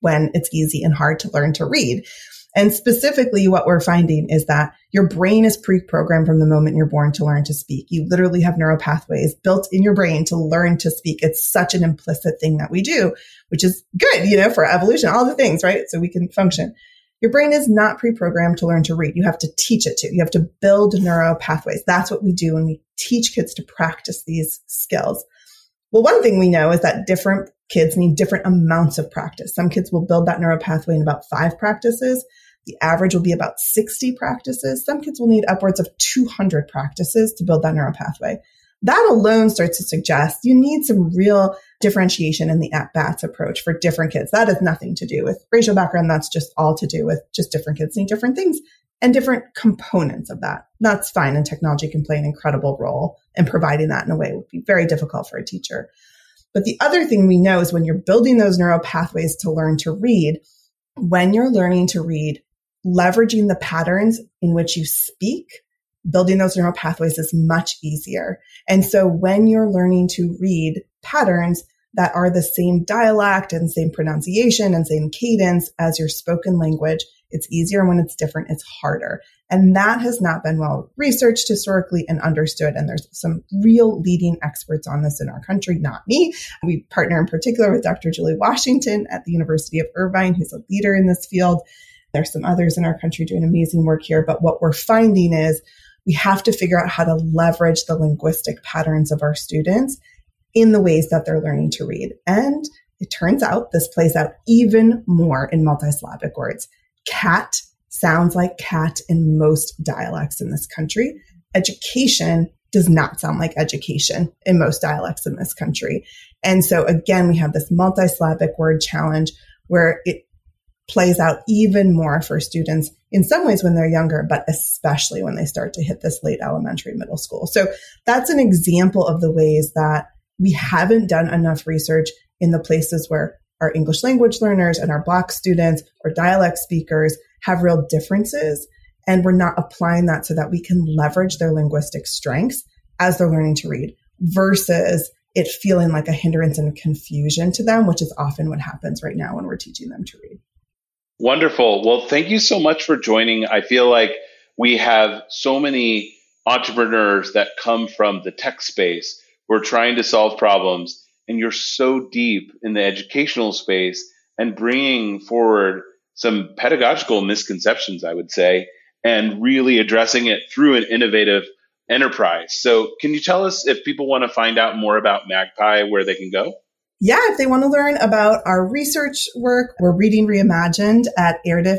when it's easy and hard to learn to read. And specifically, what we're finding is that your brain is pre-programmed from the moment you're born to learn to speak. You literally have neural pathways built in your brain to learn to speak. It's such an implicit thing that we do, which is good, for evolution, all the things, right? So we can function. Your brain is not pre-programmed to learn to read. You have to teach it to. You have to build neural pathways. That's what we do when we teach kids to practice these skills. Well, one thing we know is that different kids need different amounts of practice. Some kids will build that neural pathway in about 5 practices. The average will be about 60 practices. Some kids will need upwards of 200 practices to build that neural pathway. That alone starts to suggest you need some real differentiation in the at-bats approach for different kids. That has nothing to do with racial background. That's just all to do with just different kids need different things and different components of that. That's fine. And technology can play an incredible role in providing that in a way it would be very difficult for a teacher. But the other thing we know is when you're building those neural pathways to learn to read, when you're learning to read, leveraging the patterns in which you speak, building those neural pathways is much easier. And so when you're learning to read patterns that are the same dialect and same pronunciation and same cadence as your spoken language, it's easier. When it's different, it's harder. And that has not been well researched historically and understood. And there's some real leading experts on this in our country, not me. We partner in particular with Dr. Julie Washington at the University of Irvine, who's a leader in this field. There's some others in our country doing amazing work here. But what we're finding is we have to figure out how to leverage the linguistic patterns of our students in the ways that they're learning to read. And it turns out this plays out even more in multisyllabic words. Cat sounds like cat in most dialects in this country. Education does not sound like education in most dialects in this country. And so again, we have this multisyllabic word challenge where it plays out even more for students in some ways when they're younger, but especially when they start to hit this late elementary, middle school. So that's an example of the ways that we haven't done enough research in the places where our English language learners and our Black students or dialect speakers have real differences. And we're not applying that so that we can leverage their linguistic strengths as they're learning to read versus it feeling like a hindrance and confusion to them, which is often what happens right now when we're teaching them to read. Wonderful. Well, thank you so much for joining. I feel like we have so many entrepreneurs that come from the tech space who are trying to solve problems, and you're so deep in the educational space and bringing forward some pedagogical misconceptions, I would say, and really addressing it through an innovative enterprise. So can you tell us if people want to find out more about Magpie, where they can go? Yeah, if they want to learn about our research work, we're Reading Reimagined at AERDF,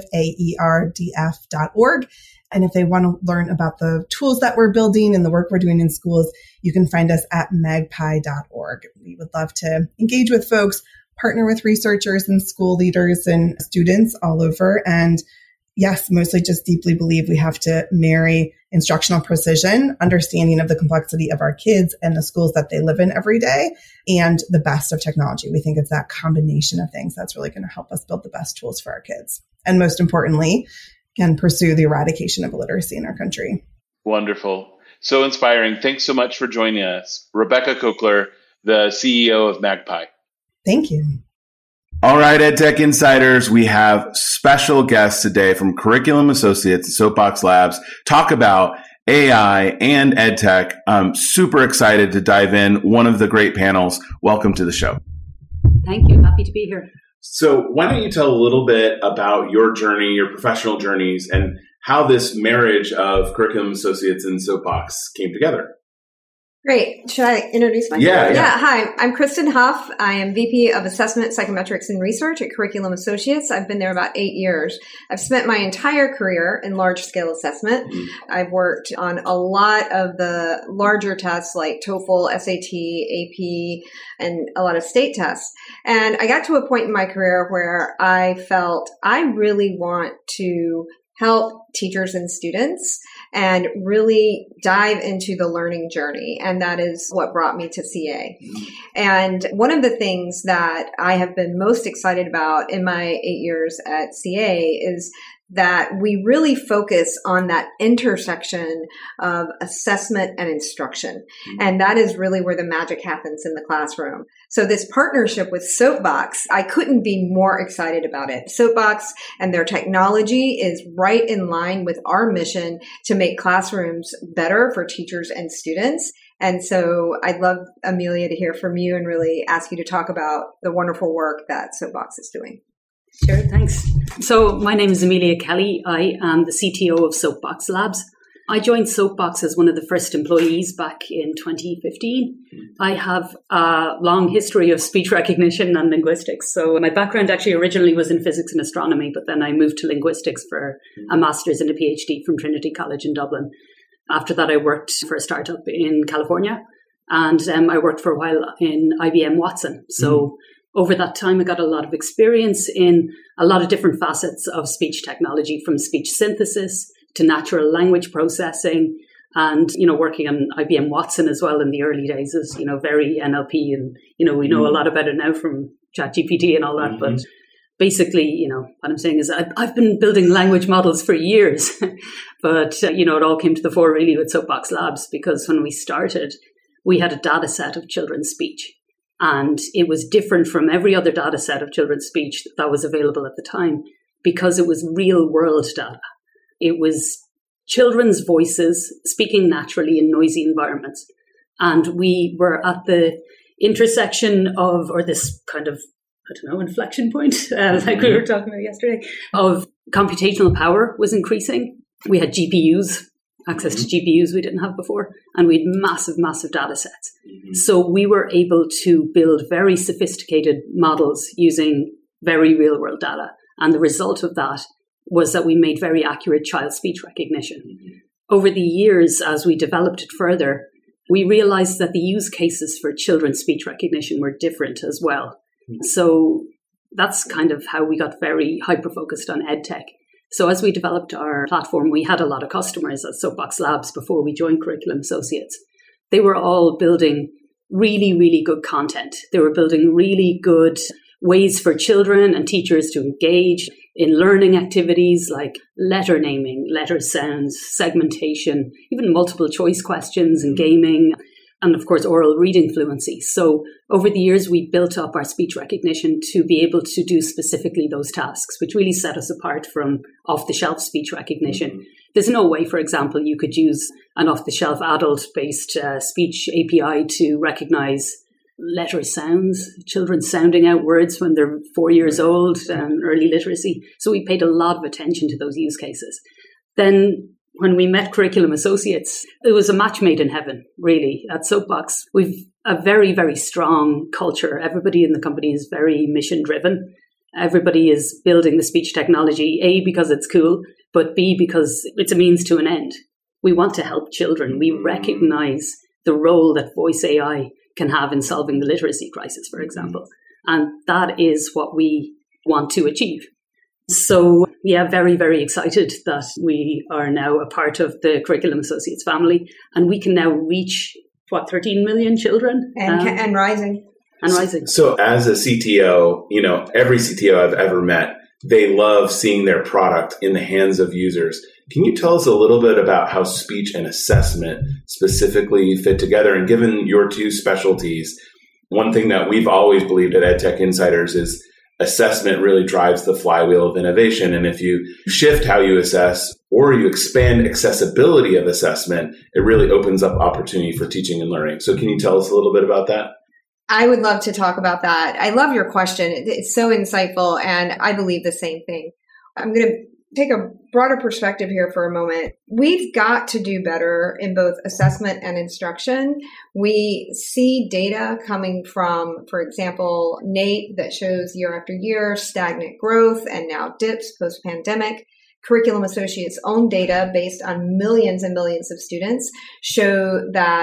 AERDF.org. And if they want to learn about the tools that we're building and the work we're doing in schools, you can find us at magpie.org. We would love to engage with folks, partner with researchers and school leaders and students all over. And yes, mostly just deeply believe we have to marry instructional precision, understanding of the complexity of our kids and the schools that they live in every day, and the best of technology. We think it's that combination of things that's really going to help us build the best tools for our kids. And most importantly, can pursue the eradication of illiteracy in our country. Wonderful. So inspiring. Thanks so much for joining us. Rebecca Kochler, the CEO of Magpie. Thank you. All right, EdTech Insiders, we have special guests today from Curriculum Associates and Soapbox Labs talk about AI and EdTech. I'm super excited to dive in. One of the great panels. Welcome to the show. Thank you. Happy to be here. So why don't you tell a little bit about your journey, your professional journeys, and how this marriage of Curriculum Associates and Soapbox came together? Great. Should I introduce myself? Yeah. Hi, I'm Kristen Huff. I am VP of Assessment, Psychometrics, and Research at Curriculum Associates. I've been there about 8 years. I've spent my entire career in large-scale assessment. I've worked on a lot of the larger tests like TOEFL, SAT, AP, and a lot of state tests. And I got to a point in my career where I felt I really want to help teachers and students and really dive into the learning journey. And that is what brought me to CA. And one of the things that I have been most excited about in my 8 years at CA is that we really focus on that intersection of assessment and instruction. And that is really where the magic happens in the classroom. So this partnership with Soapbox, I couldn't be more excited about it. Soapbox and their technology is right in line with our mission to make classrooms better for teachers and students. And so I'd love, Amelia, to hear from you and really ask you to talk about the wonderful work that Soapbox is doing. Sure, thanks. So my name is Amelia Kelly. I am the CTO of Soapbox Labs. I joined Soapbox as one of the first employees back in 2015. I have a long history of speech recognition and linguistics. So my background actually originally was in physics and astronomy, but then I moved to linguistics for a master's and a PhD from Trinity College in Dublin. After that, I worked for a startup in California, and I worked for a while in IBM Watson. So over that time, I got a lot of experience in a lot of different facets of speech technology, from speech synthesis to natural language processing, and, working on IBM Watson as well in the early days is, very NLP. And, we know a lot about it now from ChatGPT and all that. But basically, what I'm saying is I've been building language models for years, but, it all came to the fore really with Soapbox Labs, because when we started, we had a data set of children's speech. And it was different from every other data set of children's speech that was available at the time, because it was real world data. It was children's voices speaking naturally in noisy environments. And we were at the intersection of, or this kind of, inflection point, like we were talking about yesterday, of computational power was increasing. We had GPUs, access to GPUs we didn't have before, and we had massive, massive data sets. So we were able to build very sophisticated models using very real world data. And the result of that was that we made very accurate child speech recognition. Over the years, as we developed it further, we realized that the use cases for children's speech recognition were different as well. So that's kind of how we got very hyper-focused on EdTech. So as we developed our platform, we had a lot of customers at Soapbox Labs before we joined Curriculum Associates. They were all building really, really good content. They were building really good ways for children and teachers to engage in learning activities like letter naming, letter sounds, segmentation, even multiple choice questions and gaming, and of course, oral reading fluency. So over the years, we built up our speech recognition to be able to do specifically those tasks, which really set us apart from off-the-shelf speech recognition. There's no way, for example, you could use an off-the-shelf adult-based speech API to recognize letter sounds, children sounding out words when they're 4 years old, early literacy. So we paid a lot of attention to those use cases. Then when we met Curriculum Associates, it was a match made in heaven, really. At Soapbox, we've a very, very strong culture. Everybody in the company is very mission driven. Everybody is building the speech technology, A, because it's cool, but B, because it's a means to an end. We want to help children. We recognize the role that voice AI can have in solving the literacy crisis, for example. And that is what we want to achieve. So, yeah, very, very excited that we are now a part of the Curriculum Associates family, and we can now reach, 13 million children? And rising. And rising. So as a CTO, every CTO I've ever met, they love seeing their product in the hands of users. Can you tell us a little bit about how speech and assessment specifically fit together? And given your two specialties, one thing that we've always believed at EdTech Insiders is assessment really drives the flywheel of innovation. And if you shift how you assess or you expand accessibility of assessment, it really opens up opportunity for teaching and learning. So can you tell us a little bit about that? I would love to talk about that. I love your question. It's so insightful, and I believe the same thing. I'm going to take a broader perspective here for a moment. We've got to do better in both assessment and instruction. We see data coming from, for example, NATE that shows year after year stagnant growth and now dips post-pandemic. Curriculum Associates' own data based on millions and millions of students show that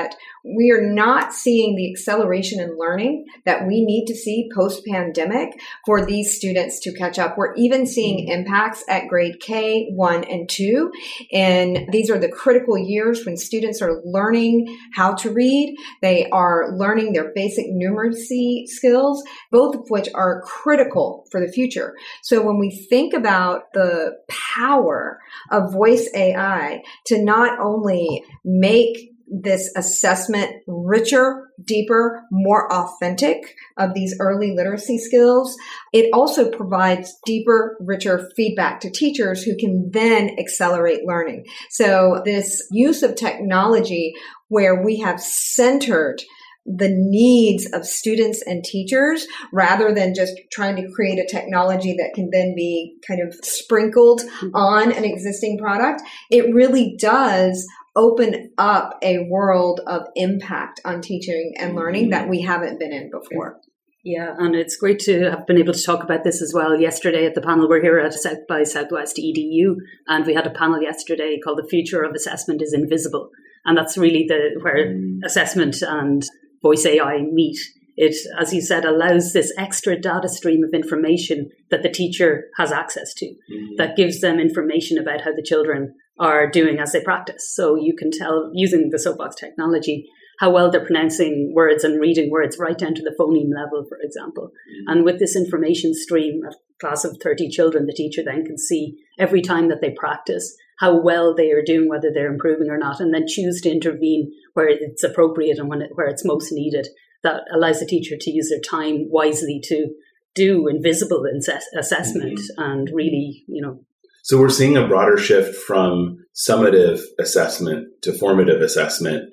we are not seeing the acceleration in learning that we need to see post-pandemic for these students to catch up. We're even seeing impacts at grade K, 1, and 2. And these are the critical years when students are learning how to read. They are learning their basic numeracy skills, both of which are critical for the future. So when we think about the power of voice AI to not only make this assessment richer, deeper, more authentic of these early literacy skills, it also provides deeper, richer feedback to teachers who can then accelerate learning. So this use of technology where we have centered the needs of students and teachers rather than just trying to create a technology that can then be kind of sprinkled on an existing product, it really does open up a world of impact on teaching and learning that we haven't been in before. Yeah, and it's great to have been able to talk about this as well. Yesterday at the panel, we're here at South by Southwest EDU, and we had a panel yesterday called "The Future of Assessment is Invisible," and that's really where assessment and voice AI meet. It, as you said, allows this extra data stream of information that the teacher has access to, that gives them information about how the children are doing as they practice. So you can tell, using the Soapbox technology, how well they're pronouncing words and reading words right down to the phoneme level, for example. And with this information stream, a class of 30 children, the teacher then can see every time that they practice how well they are doing, whether they're improving or not, and then choose to intervene where it's appropriate and where it's most needed. That allows the teacher to use their time wisely to do invisible assessment and really, So we're seeing a broader shift from summative assessment to formative assessment,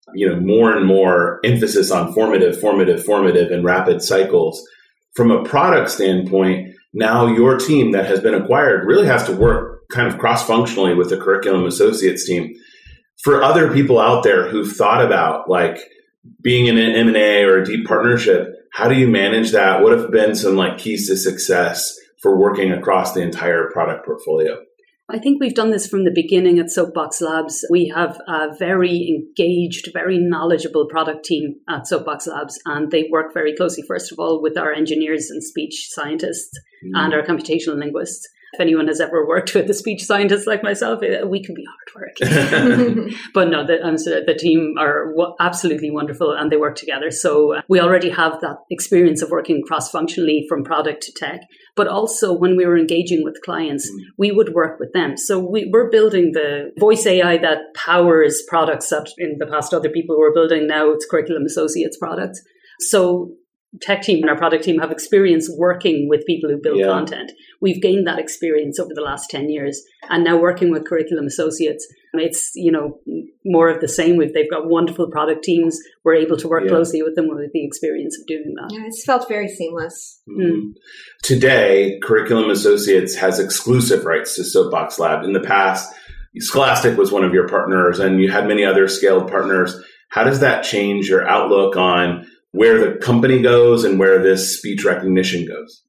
more and more emphasis on formative, and rapid cycles. From a product standpoint, now your team that has been acquired really has to work kind of cross-functionally with the Curriculum Associates team. For other people out there who've thought about like being in an M&A or a deep partnership, how do you manage that? What have been some keys to success for working across the entire product portfolio? I think we've done this from the beginning at Soapbox Labs. We have a very engaged, very knowledgeable product team at Soapbox Labs, and they work very closely, first of all, with our engineers and speech scientists and our computational linguists. If anyone has ever worked with a speech scientist like myself, we can be hard work. But no, the team are absolutely wonderful and they work together. So we already have that experience of working cross-functionally from product to tech. But also when we were engaging with clients, we would work with them. So we're building the voice AI that powers products that in the past other people were building. Now it's Curriculum Associates products. So tech team and our product team have experience working with people who build content. We've gained that experience over the last 10 years. And now working with Curriculum Associates, it's, more of the same. They've got wonderful product teams. We're able to work closely with them with the experience of doing that. Yeah, it's felt very seamless. Today, Curriculum Associates has exclusive rights to Soapbox Lab. In the past, Scholastic was one of your partners and you had many other scaled partners. How does that change your outlook on where the company goes and where this speech recognition goes?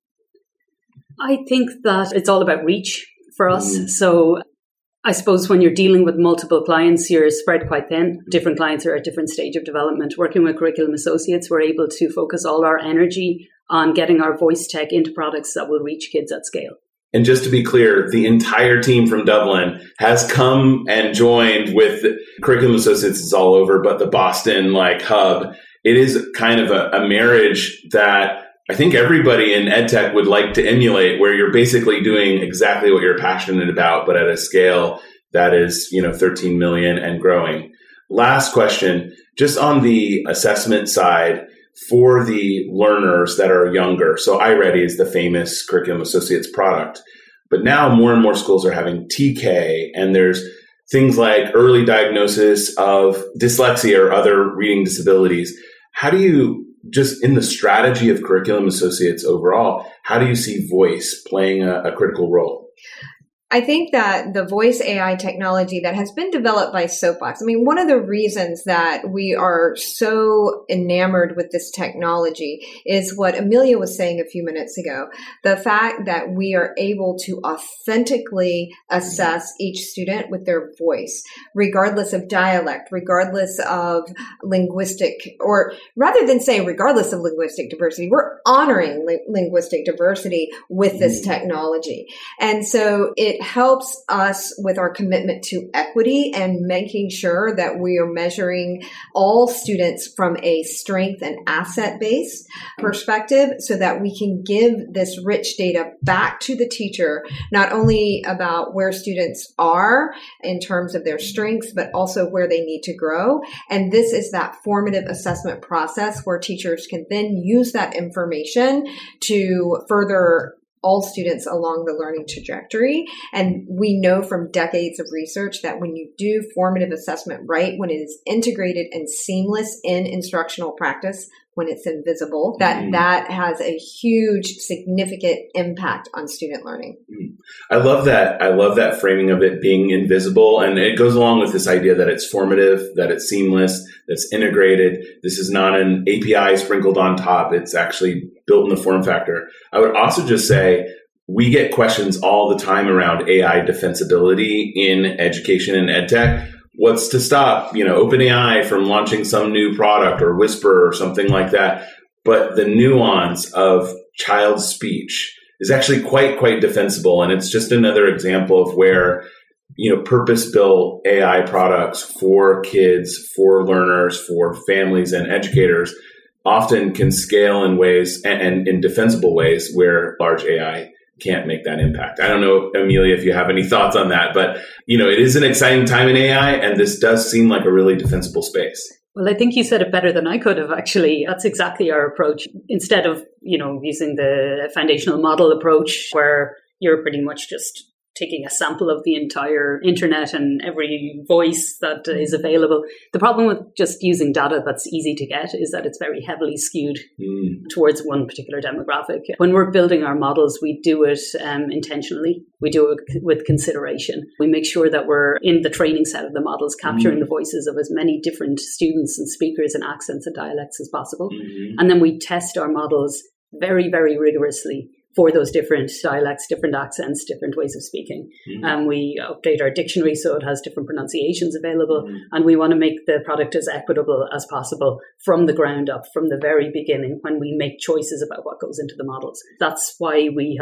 I think that it's all about reach for us. So I suppose when you're dealing with multiple clients, you're spread quite thin. Different clients are at different stage of development. Working with Curriculum Associates, we're able to focus all our energy on getting our voice tech into products that will reach kids at scale. And just to be clear, the entire team from Dublin has come and joined with Curriculum Associates is all over, but the Boston hub. It is kind of a marriage that I think everybody in EdTech would like to emulate, where you're basically doing exactly what you're passionate about, but at a scale that is, 13 million and growing. Last question, just on the assessment side for the learners that are younger. So iReady is the famous Curriculum Associates product, but now more and more schools are having TK, and there's things like early diagnosis of dyslexia or other reading disabilities. How do you, just in the strategy of Curriculum Associates overall, how do you see voice playing a critical role? I think that the voice AI technology that has been developed by Soapbox, I mean, one of the reasons that we are so enamored with this technology is what Amelia was saying a few minutes ago. The fact that we are able to authentically assess each student with their voice, regardless of dialect, regardless of linguistic, or rather than saying regardless of linguistic diversity, we're honoring linguistic diversity with this technology. And so it helps us with our commitment to equity and making sure that we are measuring all students from a strength and asset-based perspective so that we can give this rich data back to the teacher, not only about where students are in terms of their strengths, but also where they need to grow. And this is that formative assessment process where teachers can then use that information to further all students along the learning trajectory. And we know from decades of research that when you do formative assessment right, when it is integrated and seamless in instructional practice, when it's invisible, that has a huge, significant impact on student learning. I love that. I love that framing of it being invisible. And it goes along with this idea that it's formative, that it's seamless, that's integrated. This is not an API sprinkled on top. It's actually built in the form factor. I would also just say we get questions all the time around AI defensibility in education and ed tech. What's to stop, OpenAI from launching some new product or Whisper or something like that? But the nuance of child speech is actually quite defensible. And it's just another example of where, purpose-built AI products for kids, for learners, for families and educators often can scale in ways and in defensible ways where large AI can't make that impact. I don't know, Amelia, if you have any thoughts on that, but it is an exciting time in AI, and this does seem like a really defensible space. Well, I think you said it better than I could have, actually. That's exactly our approach. Instead of, using the foundational model approach where you're pretty much just taking a sample of the entire internet and every voice that is available. The problem with just using data that's easy to get is that it's very heavily skewed towards one particular demographic. When we're building our models, we do it intentionally. We do it with consideration. We make sure that we're in the training set of the models, capturing the voices of as many different students and speakers and accents and dialects as possible. And then we test our models very, very rigorously for those different dialects, different accents, different ways of speaking. We update our dictionary so it has different pronunciations available. And we want to make the product as equitable as possible from the ground up, from the very beginning, when we make choices about what goes into the models. That's why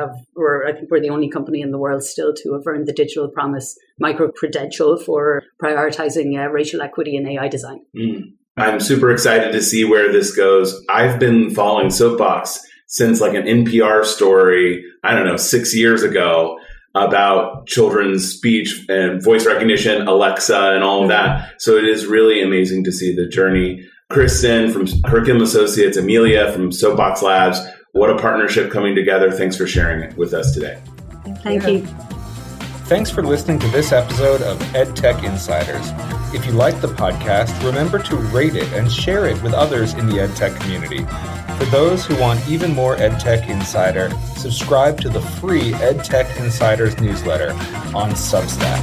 I think we're the only company in the world still to have earned the Digital Promise micro-credential for prioritizing racial equity in AI design. I'm super excited to see where this goes. I've been following Soapbox since like an NPR story, 6 years ago about children's speech and voice recognition, Alexa and all of that. So it is really amazing to see the journey. Kristen from Curriculum Associates, Amelia from Soapbox Labs. What a partnership coming together. Thanks for sharing it with us today. Thank you. Thanks for listening to this episode of EdTech Insiders. If you like the podcast, remember to rate it and share it with others in the EdTech community. For those who want even more EdTech Insider, subscribe to the free EdTech Insiders newsletter on Substack.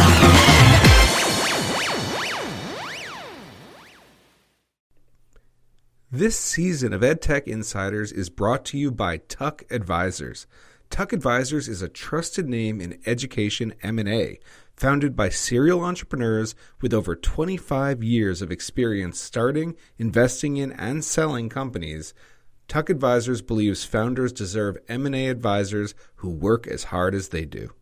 This season of EdTech Insiders is brought to you by Tuck Advisors. Tuck Advisors is a trusted name in education M&A, founded by serial entrepreneurs with over 25 years of experience starting, investing in, and selling companies. Tuck Advisors believes founders deserve M&A advisors who work as hard as they do.